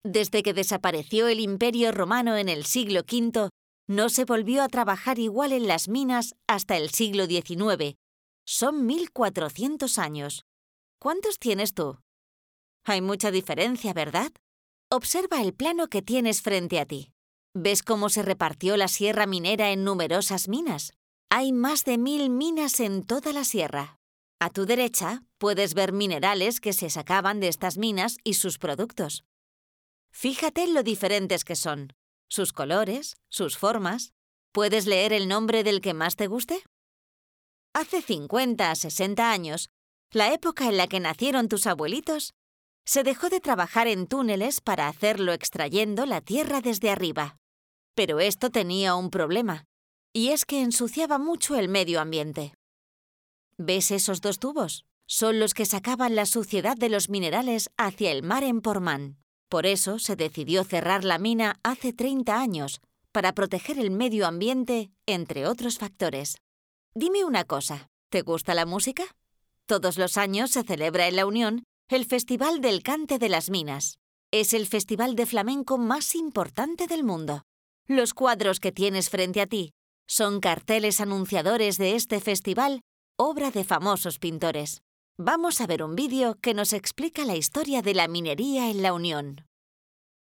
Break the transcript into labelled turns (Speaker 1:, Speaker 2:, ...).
Speaker 1: Desde que desapareció el Imperio Romano en el siglo V, no se volvió a trabajar igual en las minas hasta el siglo XIX. Son 1400 años. ¿Cuántos tienes tú? Hay mucha diferencia, ¿verdad? Observa el plano que tienes frente a ti. ¿Ves cómo se repartió la sierra minera en numerosas minas? Hay más de 1000 minas en toda la sierra. A tu derecha puedes ver minerales que se sacaban de estas minas y sus productos. Fíjate en lo diferentes que son, sus colores, sus formas. ¿Puedes leer el nombre del que más te guste? Hace 50 a 60 años, la época en la que nacieron tus abuelitos, se dejó de trabajar en túneles para hacerlo extrayendo la tierra desde arriba. Pero esto tenía un problema, y es que ensuciaba mucho el medio ambiente. ¿Ves esos dos tubos? Son los que sacaban la suciedad de los minerales hacia el mar en Portmán. Por eso se decidió cerrar la mina hace 30 años, para proteger el medio ambiente, entre otros factores. Dime una cosa, ¿te gusta la música? Todos los años se celebra en La Unión el Festival del Cante de las Minas. Es el festival de flamenco más importante del mundo. Los cuadros que tienes frente a ti son carteles anunciadores de este festival, obra de famosos pintores. Vamos a ver un vídeo que nos explica la historia de la minería en La Unión.